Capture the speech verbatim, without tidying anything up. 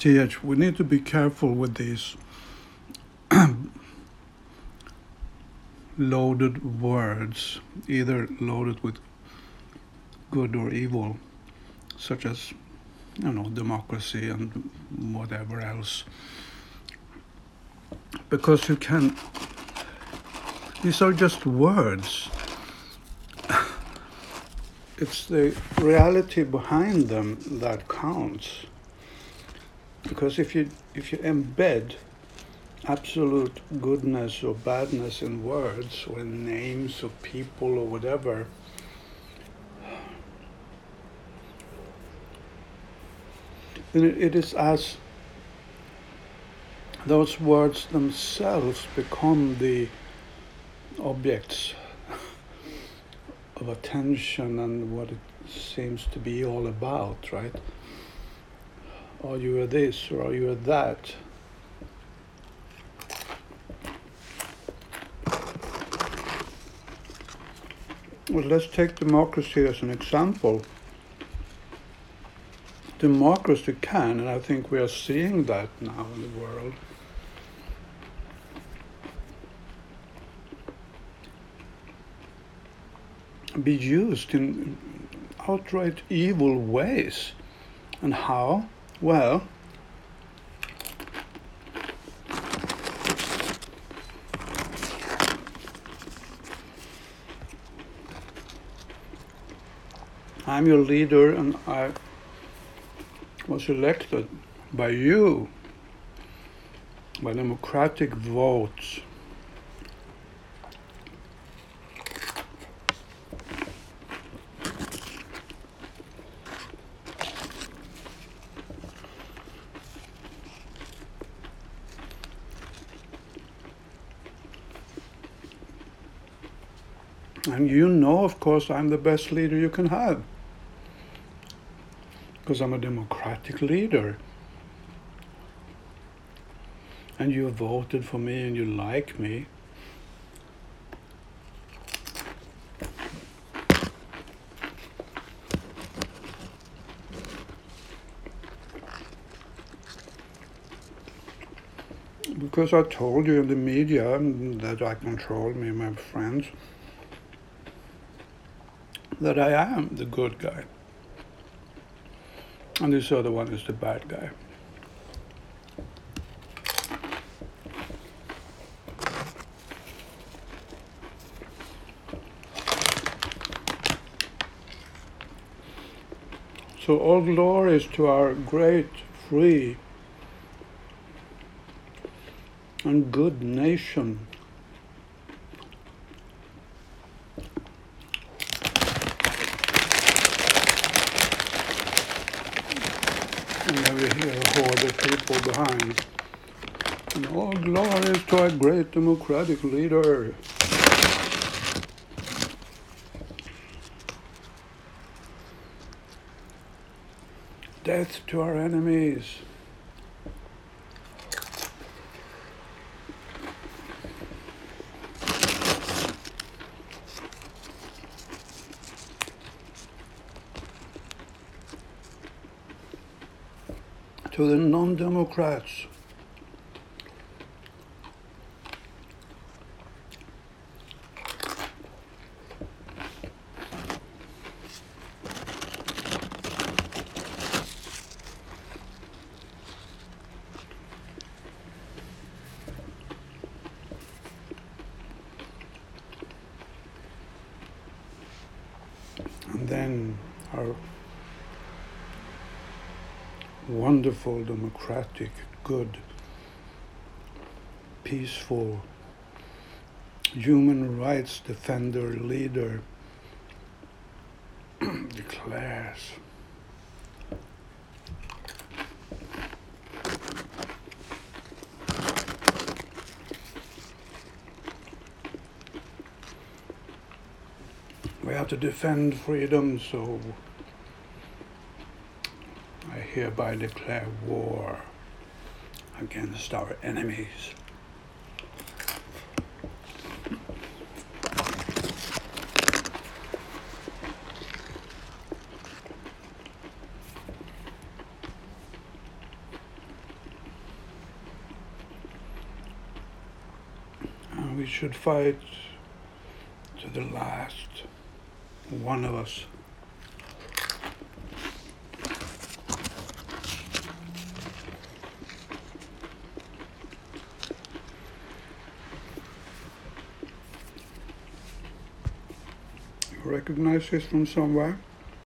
th. We need to be careful with these loaded words, either loaded with good or evil, such as, you know, democracy and whatever else. Because you can, these are just words. It's the reality behind them that counts. Because if you if you embed absolute goodness or badness in words or in names of people or whatever, then it is as those words themselves become the objects of attention and what it seems to be all about, right? Are you a this or are you a that? Well, let's take democracy as an example. Democracy can, and I think we are seeing that now in the world, be used in outright evil ways. And how? Well, I'm your leader and I was elected by you, by democratic votes. And you know, of course, I'm the best leader you can have. Because I'm a democratic leader. And you voted for me and you like me. Because I told you in the media that I control me and my friends, that I am the good guy. And this other one is the bad guy. So all glory is to our great, free, and good nation. And then we hear a horde of people behind. And all glory is to our great democratic leader. Death to our enemies. To the non-democrats. And then our wonderful, democratic, good, peaceful, human rights defender, leader declares, we have to defend freedom, so I hereby declare war against our enemies. and we should fight to the last one of us. You recognize this from somewhere?